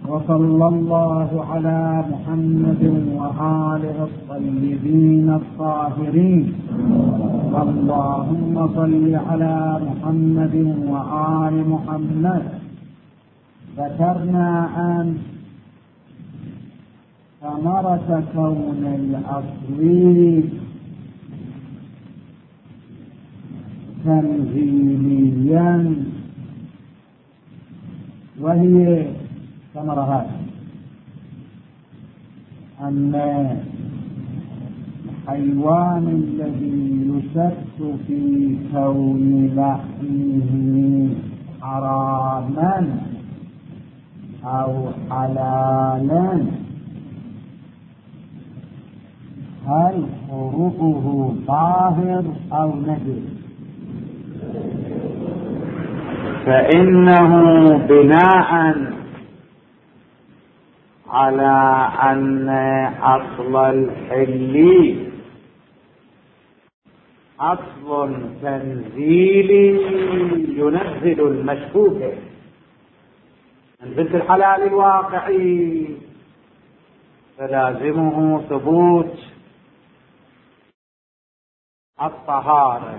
وصلى الله على محمد وآله الطيبين الطاهرين. اللهم صل على محمد وآل محمد. ذكرنا أن ثمرة كون الأصل تنزيليا، وهي ثمرة هذه أن الحيوان الذي يشك في كون لحمه حراما أو حلالا، هل خروجه طاهر أو نجس؟ فإنه بناء على أن أصل الحل أصل تنزيلي ينزل المشكوك، منزلة الحلال الواقعي، فلازمه ثبوت الطهارة.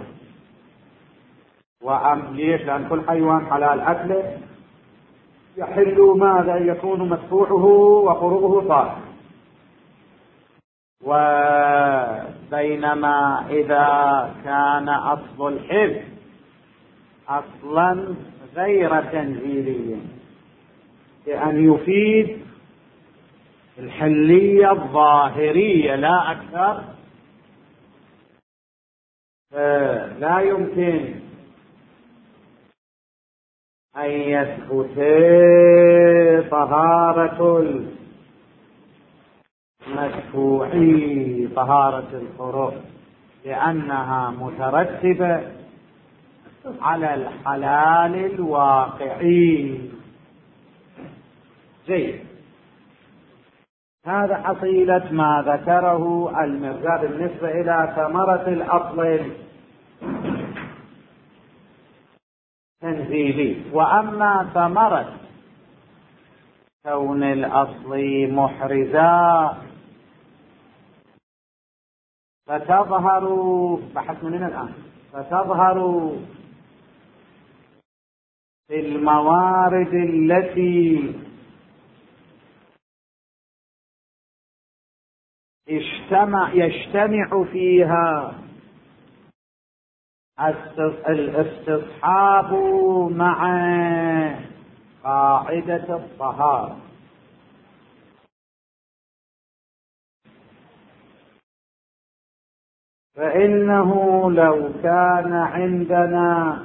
ليش؟ لأن كل حيوان حلال أكله يحل ماذا؟ يكون مسفوحه وقروءه طاهر. وبينما إذا كان أصل الحل أصلا غير تنزيليا، بأن يفيد الحلية الظاهرية لا أكثر، لا يمكن أن يثبت طهارة المدفوع طهارة الخروج، لأنها مترتبة على الحلال الواقعي. جيد، هذا حصيلة ما ذكره المرزا بالنسبة إلى ثمرة الأصل تنزيلي. وأما ثمرة كون الأصل محرزا فتظهر، بحث مننا الآن، فتظهر في الموارد التي يجتمع فيها الاستصحاب مع قاعدة الطهارة. فإنه لو كان عندنا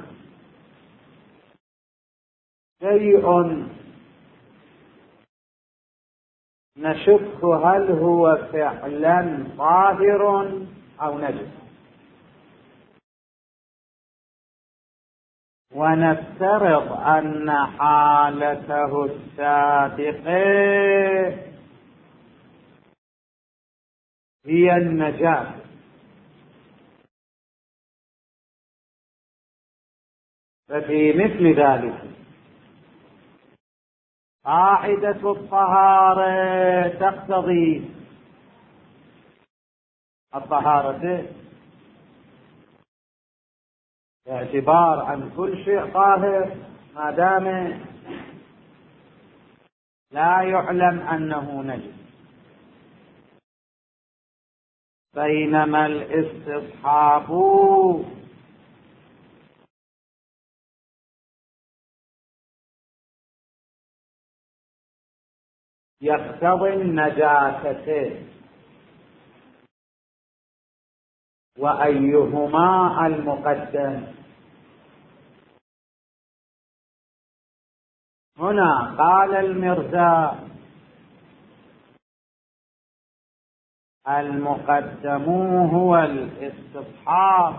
شيء نشك هل هو فعلا طاهر أو نجس، ونفترض أن حالته السابقة هي النجاسة، ففي مثل ذلك قاعدة الطهارة تقتضي الطهارة باعتبار أن كل شيء طاهر ما دام لا يعلم أنه نجس، بينما الاستصحاب يقتضي النجاسة، وأيهما المقدم؟ هنا قال المرزا المقدم هو الاستصحاب،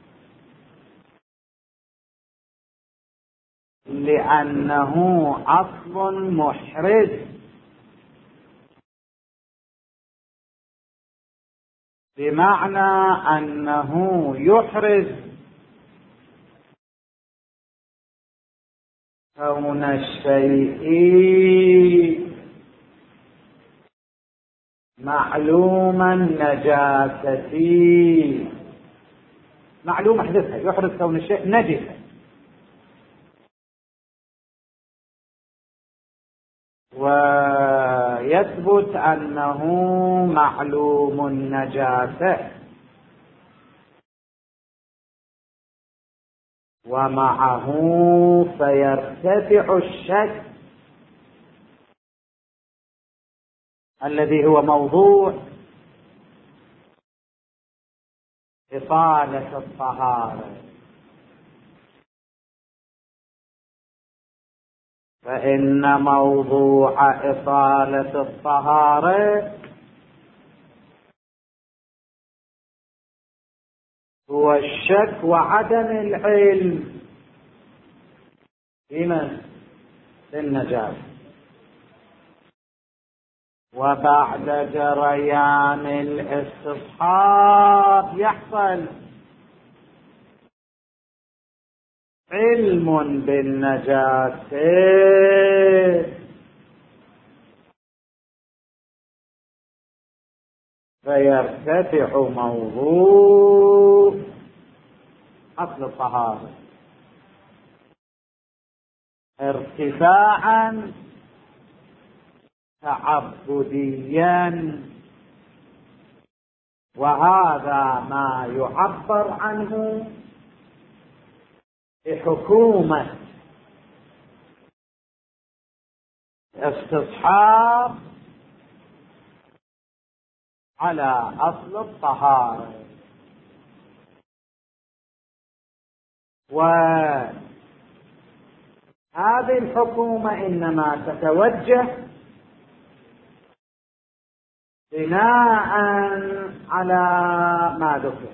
لأنه أصل محرز، بمعنى أنه يحرز كون الشيء معلوم النجاسة. معلوم احدثها، يحدث كون الشيء نجسا. ويثبت أنه معلوم النجاسة، ومعه فيرتفع الشك الذي هو موضوع إطالة الطهارة. فإن موضوع إطالة الطهارة هو الشك وعدم العلم بمن؟ بالنجاسة. وبعد جريان الاستصحاب يحصل علم بالنجاسة، فيرتفع موضوع أصل الطهارة ارتفاعا تعبديا، وهذا ما يعبر عنه بحكومة استصحاب على أصل الطهارة. وهذه الحكومة إنما تتوجه بناء على ما ذكر،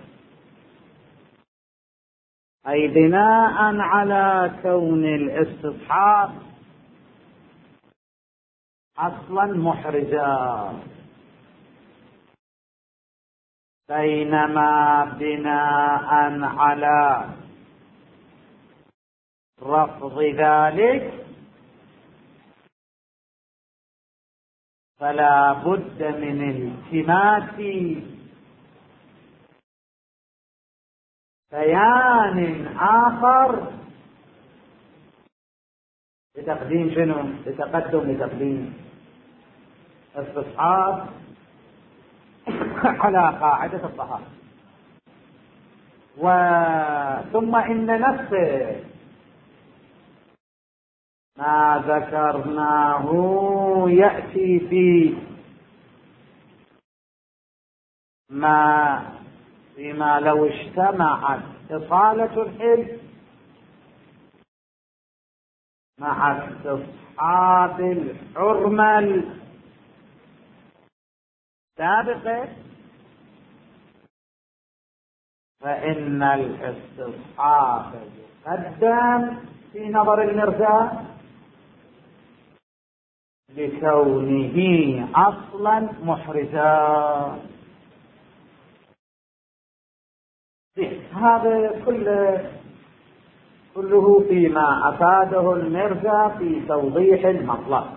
أي بناء على كون الاستصحاب أصلا محرجا، بينما بناء على رفض ذلك فلا بد من التماس بيان آخر لتقديم شنو؟ لتقديم استصحاب على قاعدة الطهارة. ثم إن نفس ما ذكرناه يأتي فيما لو اجتمعت إطالة الحل مع استصحاب الحرمة السابقة، فإن الاستصحاب يقدم في نظر المرجع لكونه أصلا محرجا. هذا كله فيما أفاده المرجع في توضيح المطلب.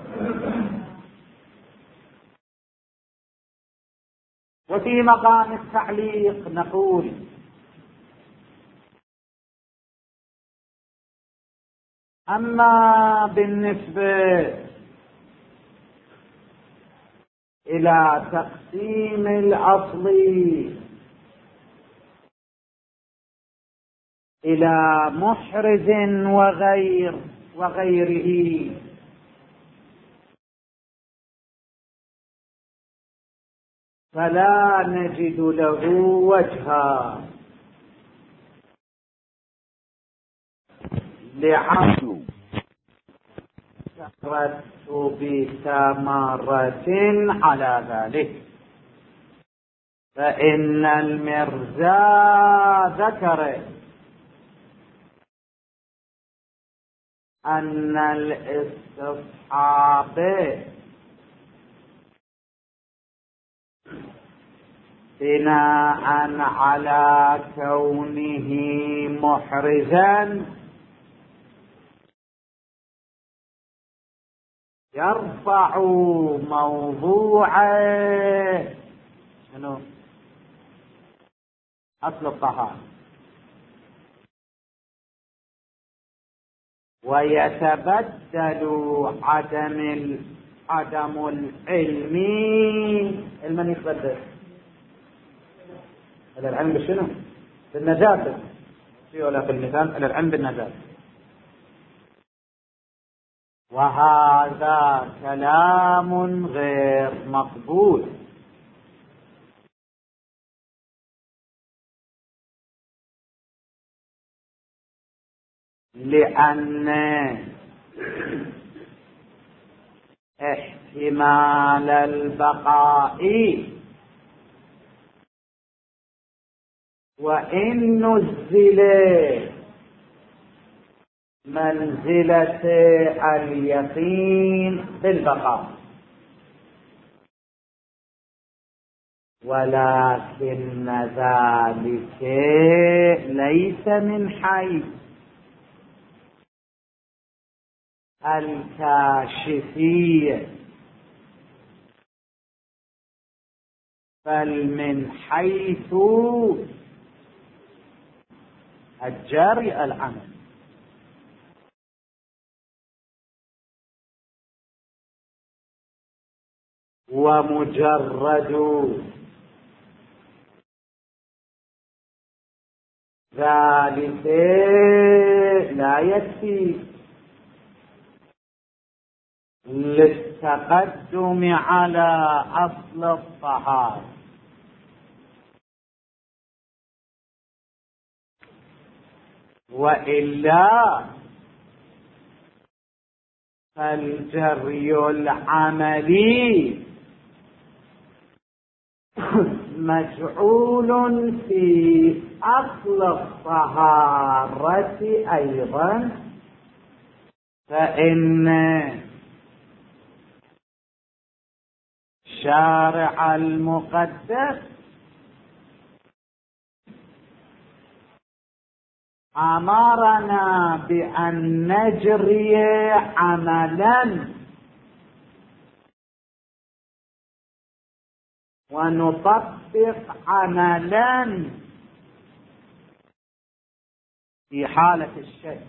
وفي مقام التعليق نقول أما بالنسبة إلى تقسيم الأصل إلى محرز وغيره، فلا نجد له وجها لعدم ترتب ثمرة على ذلك. فإن المرزا ذكر أن الاستصحاب بناء على كونه محرزا يرفع موضوعه شنو أصل الطهارة. ويتبدل عدم العلم. المن يتبدل العلم بشنو؟ بالنجاسة. ولا في المثال العلم بالنجاسة. وهذا كلام غير مقبول، لأن احتمال البقاء وإن نزل منزلة اليقين بالبقاء، ولكن ذلك ليس من حيث الكاشفية، بل من حيث الجاري العمل. ومجرد ذلك لا يكفي للتقدم على أصل الطهارة، وإلا فالجري العملي مجعول في أصل الطهارة أيضا، فإن شارع المقدس أمرنا بأن نجري عملا ونطبق عملا في حالة الشيء.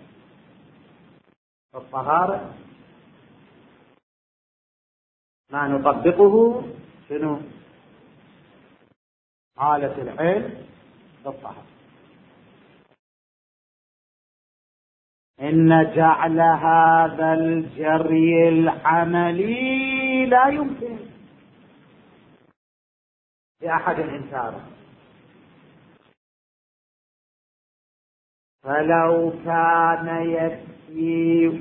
الطهارة ما نطبقه شنو؟ حالة العلم بالطهارة. إن جعل هذا الجري العملي لا يمكن لأحد إنكاره، فلو كان يكفي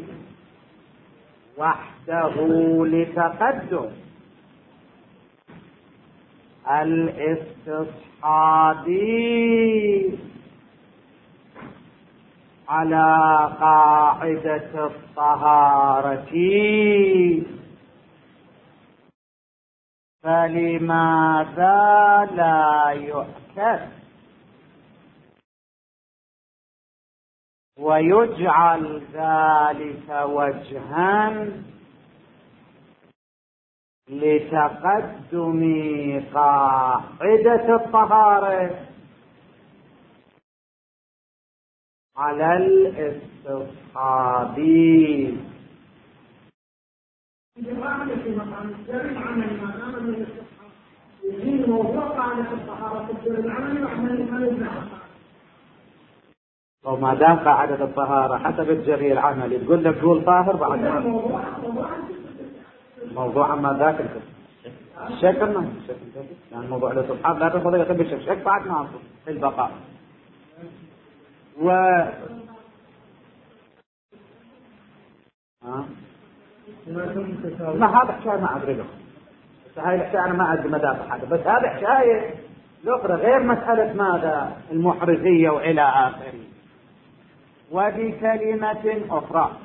وحده لتقدم الاستصحابي على قاعدة الطهارة، فلماذا لا يؤكد ويجعل ذلك وجها لتقدم قاعدة الطهارة على الاستصحابي؟ وما دام قاعدة الطهارة حسب الجري العملي تقول لك قول طاهر بعد ما موضوع ما ذاك الشك ما يعني موضوع الاستصحاب لا تاخذ يقبل الشك بعد ما في البقاء. و ما هذا حكاية ما أدري له، بس هاي الحكاية أنا ما أدري مدى حاجة، بس هذا حكاية أخرى غير مسألة ماذا المحرزية وإلى آخره. وبكلمة أخرى،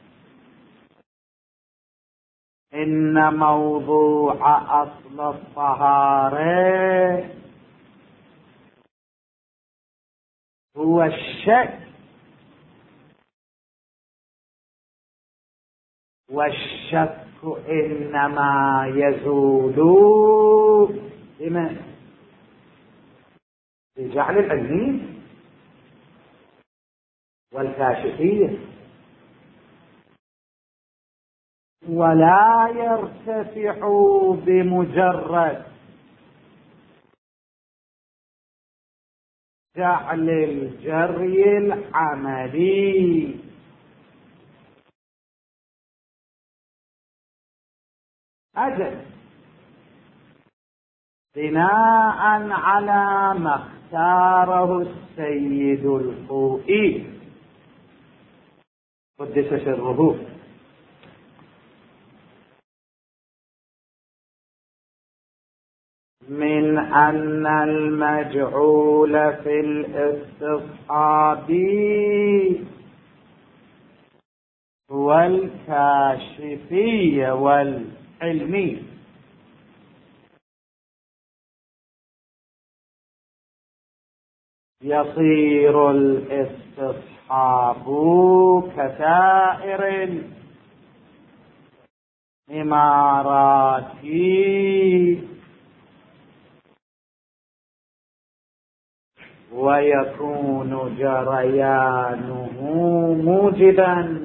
إن موضوع أصل الطهارة هو الشك، والشك إنما يزول بجعل العلمية والكاشفية، ولا يرتفع بمجرد جعل الجري العملي. أجل بناء على ما اختاره السيد الخوئي قدس سره من أن المجعول في الاستصحاب هو الكاشفي والعلمي، يصير الاستصحاب كسائر الإمارات ويكون جريانه موجبا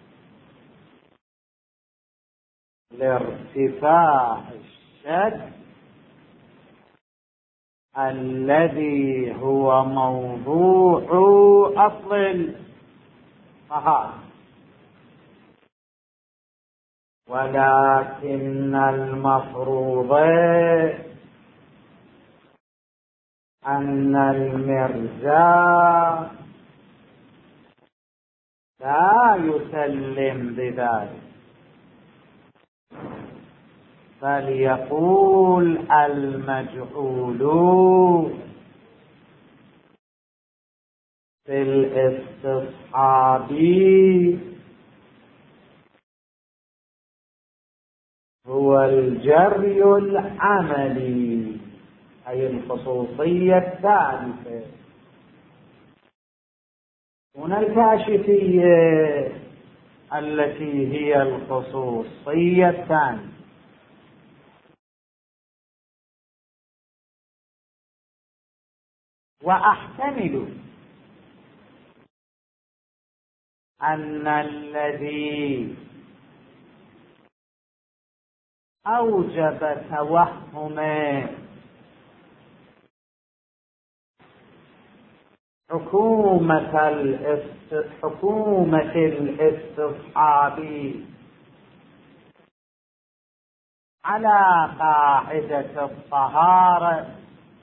لارتفاع الشد الذي هو موضوع أصل الطهارة. ولكن المفروض أن المرزا لا يسلم بذلك، فليقول المجعول في الاستصحاب هو الجري العملي، أي الخصوصية الثالثة. هنا الكاشفية التي هي الخصوصية الثانية. وأحتمل أن الذي أوجب توهم حكومة الاستصحاب على قاعدة الطهارة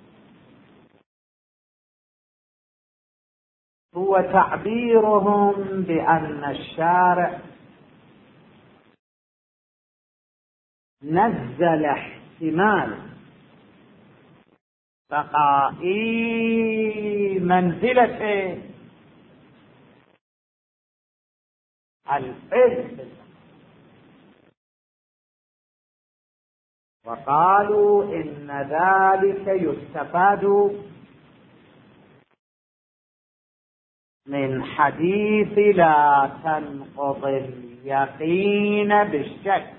هو تعبيرهم بأن الشارع نزل احتمال بقاء منزلة العلم، وقالوا إن ذلك يستفاد من حديث لا تنقض اليقين بالشك،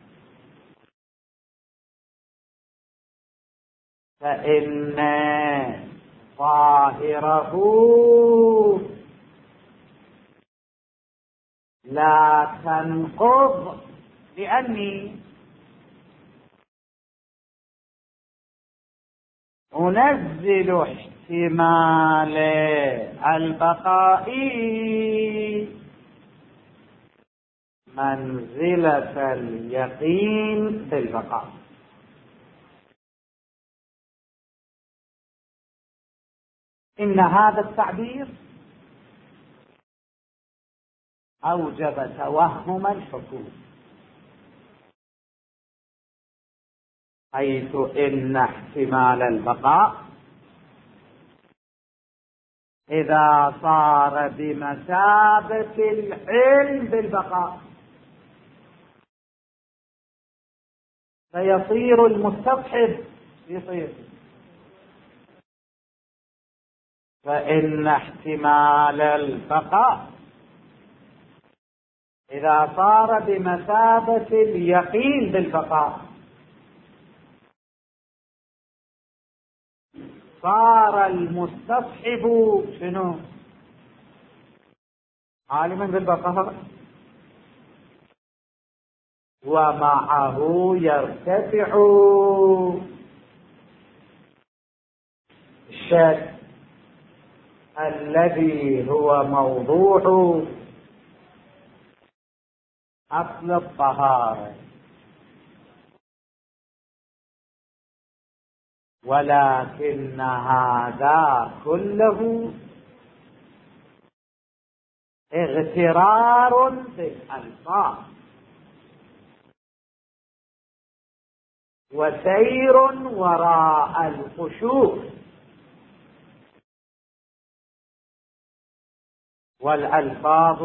فإن ظاهره لا تنقض لأني أنزل احتمال البقاء منزلة اليقين بالبقاء. إن هذا التعبير أوجب توهم الحكومة، حيث إن احتمال البقاء إذا صار بمثابة العلم بالبقاء فيصير المستصحب فإن احتمال البقاء إذا صار بمثابة اليقين بالبقاء صار المستصحب شنو؟ عالما بالبقاء، ومعه يرتفع الشك الذي هو موضوع أصل الطهارة. ولكن هذا كله اغترار بالألفاظ وسير وراء الخشوع، والألفاظ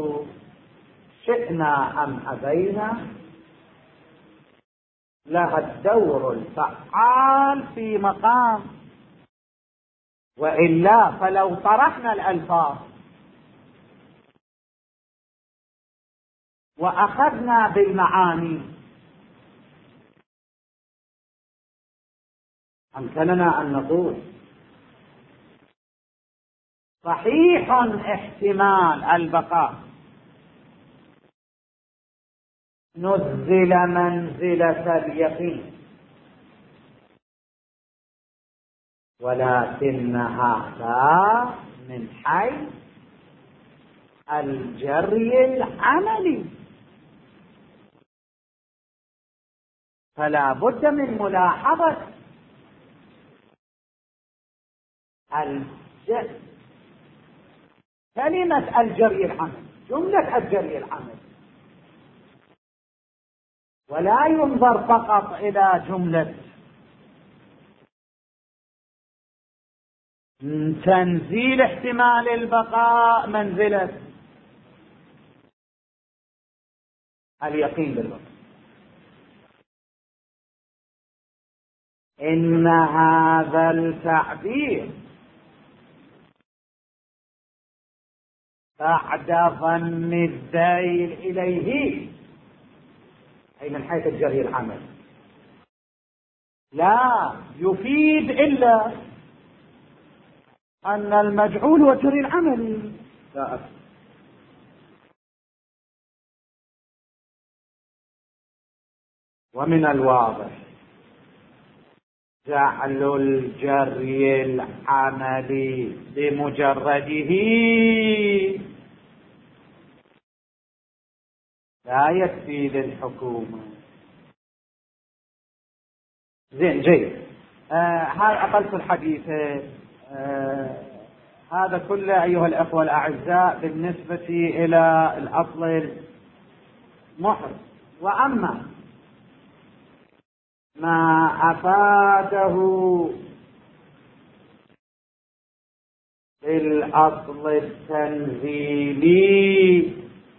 شئنا أم أبينا لها الدور الفعال في مقام، وإلا فلو طرحنا الألفاظ وأخذنا بالمعاني أمكننا أن نقول صحيح احتمال البقاء نزل منزلة اليقين، ولكن هذا من حيث الجري العملي، فلا بد من ملاحظة كلمة الجري العملي، جملة الجري العملي، ولا ينظر فقط إلى جملة تنزيل احتمال البقاء منزلة اليقين بالبقاء. إن هذا التعبير بعد ظن الذيل إليه، أي من حيث الجري العملي، لا يفيد إلا أن المجعول هو الجري العملي لا أكثر. ومن الواضح جعل الجري العملي بمجرده لا يكفي للحكومة. زين جيد، هذا أقلت الحديث. هذا كله أيها الأخوة الأعزاء بالنسبة إلى الأصل المحرم. وأما ما أفاده الأصل التنزيلي،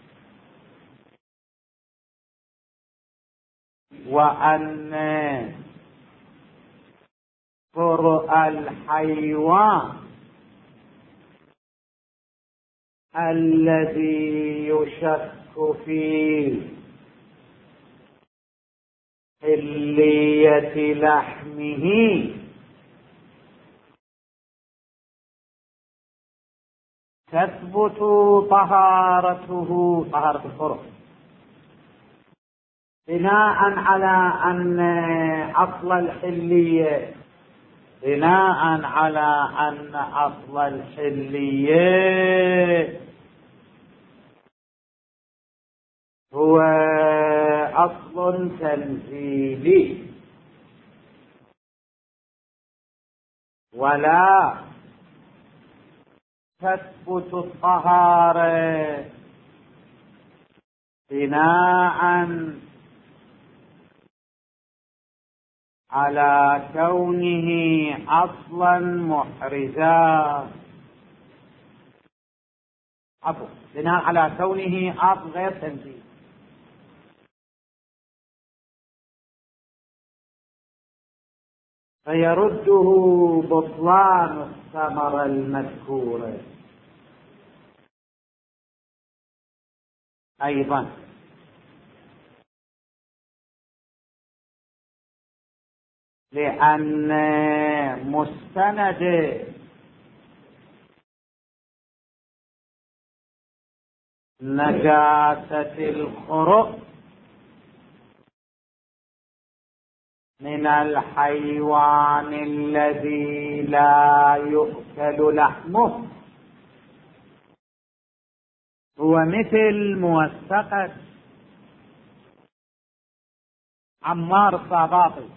وأن قرء الحيوان الذي يشك فيه حلية لحمه تثبت طهارته، طهارة القرء، بناء على أن أصل الحلية هو أصل تنزيلي، ولا تثبت الطهارة بناء على كونه أصلا محرزا، بناء على كونه أصل غير تنزيل. فيرده بطلان الثمرة المذكورة أيضا. لأن مستند نجاسة الخرق من الحيوان الذي لا يؤكل لحمه هو مثل موثقة عمار الصباطي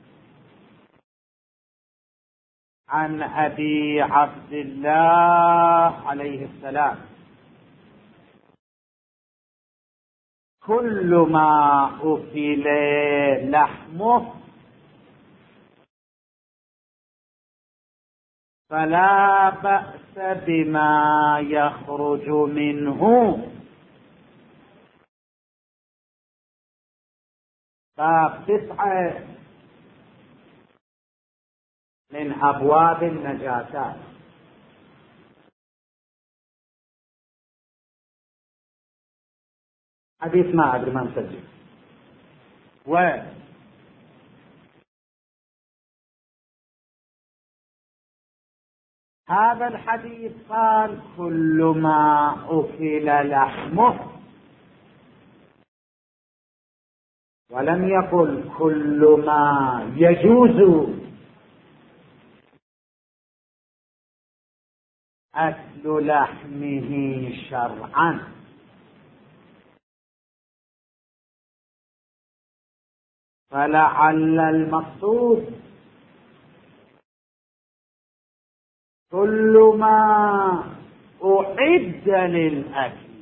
عن أبي عبد الله عليه السلام: كل ما أكل لحمه فلا بأس بما يخرج منه. باب 9 من أبواب النجاسات. حديث ما أدري ما مسجل. هذا الحديث قال: كل ما أكل لحمه، ولم يقل كل ما يجوز أكل لحمه شرعا. فلعل المقصود كل ما أعد للأكل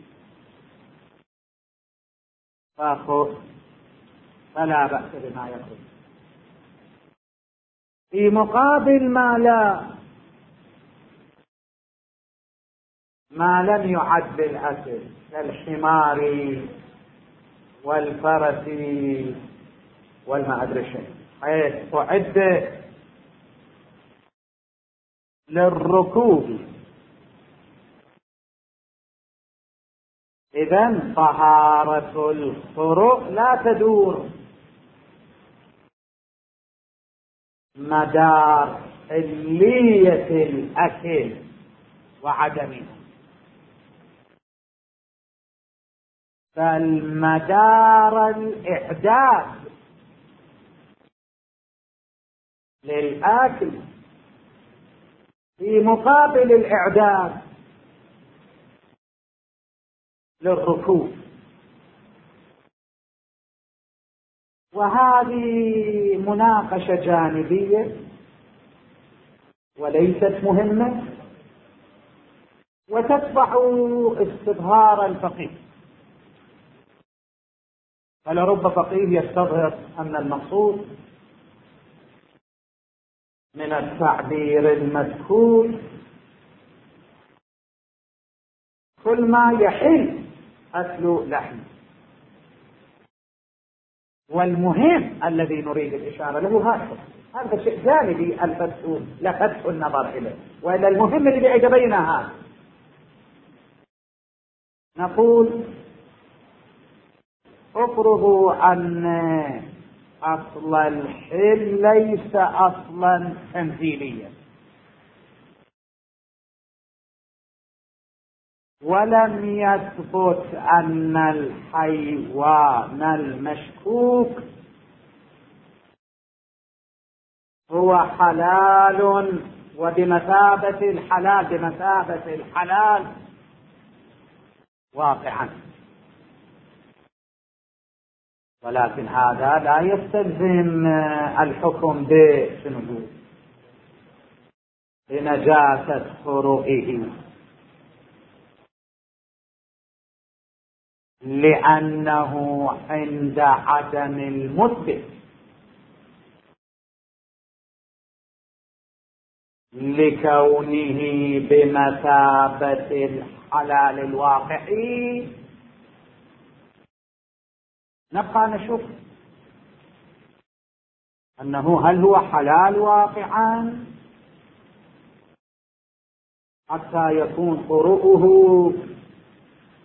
فلا بأس بما يخرج، في مقابل ما لم يعد للأكل كالحمار والفرس والما أدري شيء، حيث أعد للركوب. إذن طهارة الخروق لا تدور مدار حلية الأكل وعدمه، بل مدار الإعداد للأكل في مقابل الإعداد للركوب. وهذه مناقشة جانبية وليست مهمة، وتتبع استظهار الفقيه. فلرب فقيه يستظهر أن المقصود من التعبير المذكور كل ما يحل أكل لحم، والمهم الذي نريد الإشارة له هذا شيء جانبي لفتح النظر إليه، وإلا المهم اللي بعيد بين هذا. نقول: افرضوا أن أصل الحل ليس أصلا تمثيليا، ولم يثبت أن الحيوان المشكوك هو حلال وبمثابة الحلال واقعا. ولكن هذا لا يستلزم الحكم بنجاسة خروقه، لأنه عند عدم المثبت لكونه بمثابة الحلال الواقعي نبقى نشوف أنه هل هو حلال واقعا حتى يكون خروقه،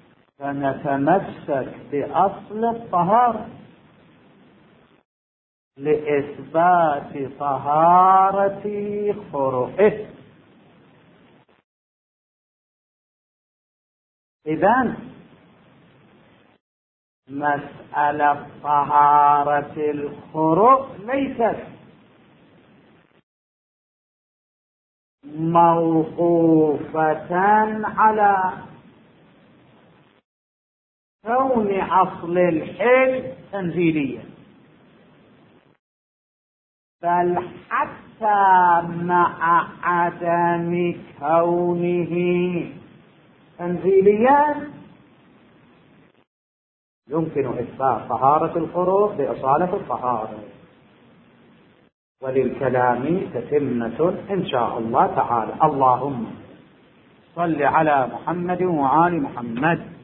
فنتمسك بأصل الطهارة. لإثبات طهارة خروجه. إذن مسألة طهارة الخروج ليست موقوفة على كون أصل الحل تنزيليا، بل حتى مع عدم كونه تنزيليا يمكن إثبات طهارة الخروج بأصالة الطهارة، وللكلام تتمة إن شاء الله تعالى. اللهم صل على محمد وآل محمد.